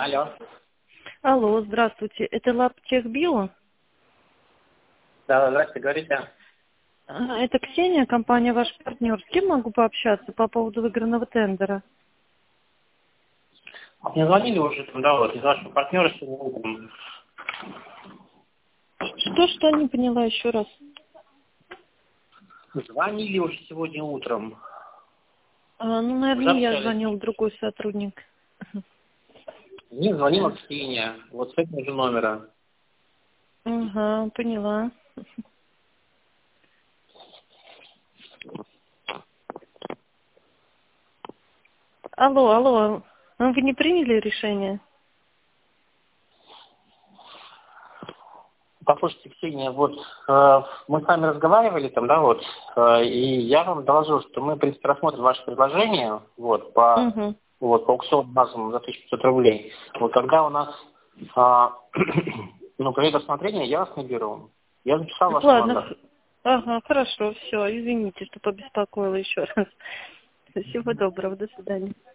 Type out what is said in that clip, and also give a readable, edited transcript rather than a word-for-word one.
Алло. Алло, здравствуйте. Это Лабтехбио? Да, здравствуйте, говорите. Это Ксения, компания «Ваш партнер». С кем могу пообщаться по поводу выигранного тендера? Мне звонили уже там, да, вот, из вашего партнера сегодня утром. Что не поняла еще раз? Звонили уже сегодня утром. Наверное, Уже не я общались. звонил, другой сотрудник. Мне звонила Ксения, вот с этого же номера. Ага, поняла. Алло. Вы не приняли решение? Послушайте, Ксения, вот мы с вами разговаривали там, да, вот, и я вам доложил, что мы, в принципе, рассмотрим ваше предложение, вот, по Угу. аукциону базовому за 1500 рублей. Вот когда у нас придет рассмотрение, я вас наберу. Я записал ваш Ладно. номер. Ага, хорошо, все. Извините, что побеспокоила еще раз. Всего доброго, до свидания.